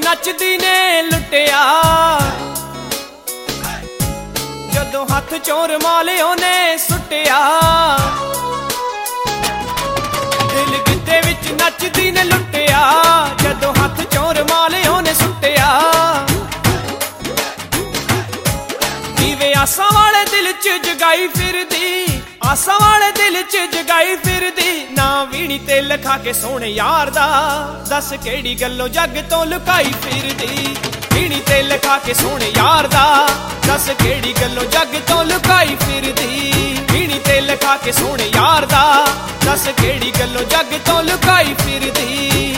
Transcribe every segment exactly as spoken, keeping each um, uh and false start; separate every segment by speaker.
Speaker 1: ਨੱਚਦੀ ਨੇ ਲੁੱਟਿਆ, ਜਦੋਂ ਹੱਥ ਚੋਂ ਰੁਮਾਲ ਉਹਨੇ ਸੁੱਟਿਆ। ਦਿਲ ਗਿੱਧੇ ਵਿੱਚ ਨੱਚਦੀ ਨੇ ਲੁੱਟਿਆ, ਜਦੋਂ ਹੱਥ ਚੋਂ ਰੁਮਾਲ ਉਹਨੇ ਸੁੱਟਿਆ। ਦੀਵੇ ਆਸਾਂ ਵਾਲੇ ਦਿਲ ਚ ਜਗਾਈ ਫਿਰਦੀ, ਆਸਾਂ ਵਾਲੇ ਦਿਲ ਚ ਜਗਾਈ ਫਿਰਦੀ। ਨਾ ਵੀਣੀ ਤੇ ਲਿਖਾ ਕੇ ਸੋਹਣੇ ਯਾਰ ਦਾ, ਦੱਸ ਕਿਹੜੀ ਗੱਲੋਂ ਜੱਗ ਤੋਂ ਲੁਕਾਈ ਫਿਰਦੀ। ਵੀਣੀ ਤੇ ਲਿਖਾ ਕੇ ਸੋਹਣੇ ਯਾਰ ਦਾ, ਦੱਸ ਕਿਹੜੀ ਗੱਲੋਂ ਜੱਗ ਤੋਂ ਲੁਕਾਈ ਫਿਰਦੀ। ਵੀਣੀ ਤੇ ਲਿਖਾ ਕੇ ਸੋਹਣੇ ਯਾਰ ਦਾ, ਦੱਸ ਕਿਹੜੀ ਗੱਲੋਂ ਜੱਗ ਤੋਂ ਲੁਕਾਈ ਫਿਰਦੀ।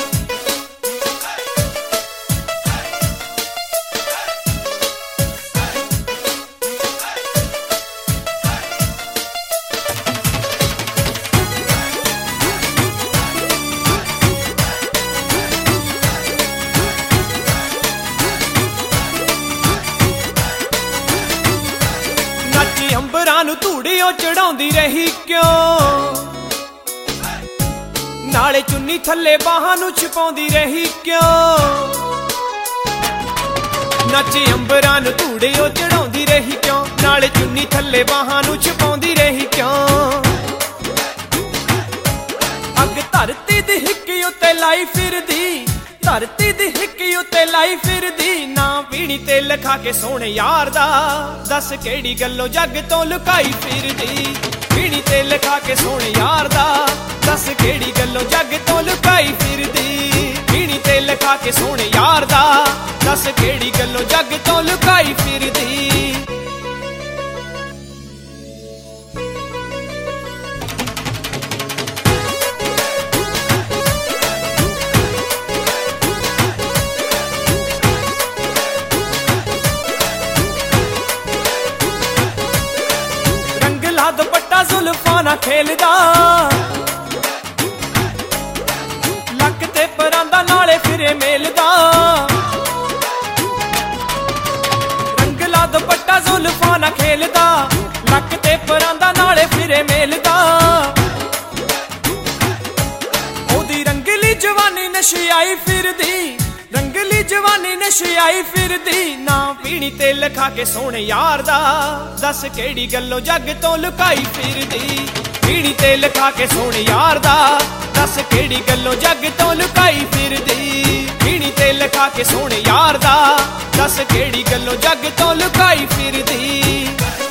Speaker 1: ਅੰਬਰਾਂ ਨੂੰ ਧੂੜਿਓ ਚੜਾਉਂਦੀ ਰਹੀ ਕਿਉਂ, ਨਾਲੇ ਚੁੰਨੀ ਥੱਲੇ ਬਾਹਾਂ ਨੂੰ ਛਪਾਉਂਦੀ ਰਹੀ ਕਿਉਂ। ਨੱਚ ਅੰਬਰਾਂ ਨੂੰ ਧੂੜਿਓ ਚੜਾਉਂਦੀ ਰਹੀ ਕਿਉਂ, ਨਾਲੇ ਚੁੰਨੀ ਥੱਲੇ ਬਾਹਾਂ ਨੂੰ ਛਪਾਉਂਦੀ ਰਹੀ ਕਿਉਂ। ਅੱਗ ਧਰਤੀ ਦੀ ਹਿੱਕ ਉੱਤੇ ਲਾਈ ਫਿਰਦੀ, ਧਰਤੀ ਦੀ ਹਿੱਕ ਉੱਤੇ ਲਾਈ ਫਿਰਦੀ। ਨਾ ਵੀਣੀ ਤੇ ਲਿਖਾ ਕੇ ਸੋਹਣੇ ਯਾਰ ਦਾ, ਦੱਸ ਕਿਹੜੀ ਗੱਲੋਂ ਜੱਗ ਤੋਂ ਲੁਕਾਈ ਫਿਰਦੀ। ਵੀਣੀ ਤੇ ਲਿਖਾ ਕੇ ਸੋਹਣੇ ਯਾਰ ਦਾ, ਦੱਸ ਕਿਹੜੀ ਗੱਲੋਂ ਜੱਗ ਤੋਂ ਲੁਕਾਈ ਫਿਰਦੀ। ਵੀਣੀ ਤੇ ਲਿਖਾ ਕੇ ਸੋਹਣੇ ਯਾਰ ਦਾ, ਦੱਸ ਕਿਹੜੀ ਗੱਲੋਂ ਜੱਗ ਤੋਂ ਲੁਕਾਈ ਫਿਰਦੀ। ਦੁਪੱਟਾ ਜ਼ੁਲਫਾਂ ਨਾਲ ਖੇਲਦਾ, ਲੱਕ ਤੇ ਪਰਾਂਦਾ ਨਾਲੇ ਫਿਰੇ ਮੇਲਦਾ। ਰੰਗਲਾ ਦੁਪੱਟਾ ਜ਼ੁਲਫਾਂ ਨਾਲ ਖੇਲਦਾ, ਲੱਕ ਤੇ ਪਰਾਂਦਾ ਨਾਲੇ ਫਿਰੇ ਮੇਲਦਾ। ਉਹਦੀ ਰੰਗਲੀ ਜਵਾਨੀ ਨਸ਼ਿਆਈ ਫਿਰਦੀ, ਰੰਗਲੀ ਜਵਾਨੀ ਨਸ਼ਿਆਈ ਫਿਰਦੀ। ਨਾ ਵੀਣੀ ਤੇ ਲਿਖਾ ਕੇ ਸੋਹਣੇ ਯਾਰ ਦਾ, ਦੱਸ ਕਿਹੜੀ ਗੱਲੋਂ ਜੱਗ ਤੋਂ ਲੁਕਾਈ ਫਿਰਦੀ। ਵੀਣੀ ਤੇ ਲਿਖਾ ਕੇ ਸੋਹਣੇ ਯਾਰ ਦਾ, ਦੱਸ ਕਿਹੜੀ ਗੱਲੋਂ ਜੱਗ ਤੋਂ ਲੁਕਾਈ ਫਿਰਦੀ। ਵੀਣੀ ਤੇ ਲਿਖਾ ਕੇ ਸੋਹਣੇ ਯਾਰ ਦਾ, ਦੱਸ ਕਿਹੜੀ ਗੱਲੋਂ ਜੱਗ ਤੋਂ ਲੁਕਾਈ ਫਿਰਦੀ।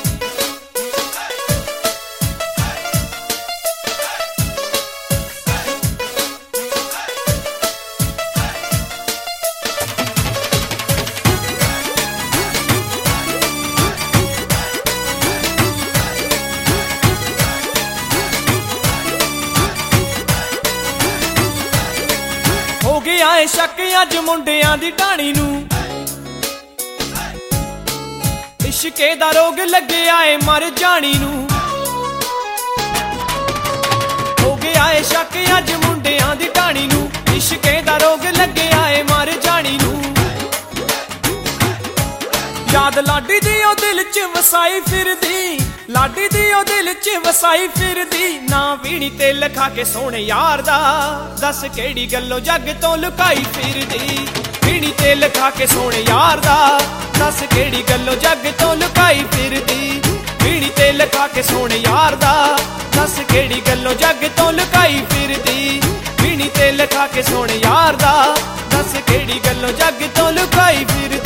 Speaker 1: ਹੋ ਗਿਆ ਏ ਸ਼ੱਕ ਅੱਜ ਮੁੰਡਿਆਂ ਦੀ ਢਾਣੀ ਨੂੰ, ਇਸ਼ਕੇ ਦਾ ਰੋਗ ਲੱਗਿਆ ਏ ਮਰ ਜਾਣੀ ਨੂੰ। ਹੋ ਗਿਆ ਏ ਸ਼ੱਕ ਅੱਜ ਮੁੰਡਿਆਂ ਦੀ ਢਾਣੀ ਨੂੰ, ਇਸ਼ਕੇ ਦਾ ਰੋਗ ਲੱਗਿਆ ਏ ਮਰ ਜਾਣੀ ਨੂੰ। ਯਾਦ ਲਾਡੀ ਦੀ ਉਹ ਦਿਲ ਚ ਵਸਾਈ ਫਿਰਦੀ, ਲਾਡੀ ਦੀ ਉਹ ਦਿਲ ਚ ਵਸਾਈ ਫਿਰਦੀ। ਨਾ ਵੀਣੀ ਤੇ ਲਿਖਾ ਕੇ ਸੋਹਣੇ ਯਾਰ ਦਾ, ਦੱਸ ਕਿਹੜੀ ਗੱਲੋਂ ਜੱਗ ਤੋਂ ਲੁਕਾਈ ਫਿਰਦੀ। ਵੀਣੀ ਤੇ ਲਿਖਾ ਕੇ ਸੋਹਣੇ ਯਾਰ ਦਾ, ਦੱਸ ਕਿਹੜੀ ਗੱਲੋਂ ਜੱਗ ਤੋਂ ਲੁਕਾਈ ਫਿਰਦੀ। ਵੀਣੀ ਤੇ ਲਿਖਾ ਕੇ ਸੋਹਣੇ ਯਾਰ ਦਾ, ਦੱਸ ਕਿਹੜੀ ਗੱਲੋਂ ਜੱਗ ਤੋਂ ਲੁਕਾਈ ਫਿਰਦੀ। ਵੀਣੀ ਤੇ ਲਿਖਾ ਕੇ ਸੋਹਣੇ ਯਾਰ ਦਾ, ਦੱਸ ਕਿਹੜੀ ਗੱਲੋਂ ਜੱਗ ਤੋਂ ਲੁਕਾਈ ਫਿਰਦੀ।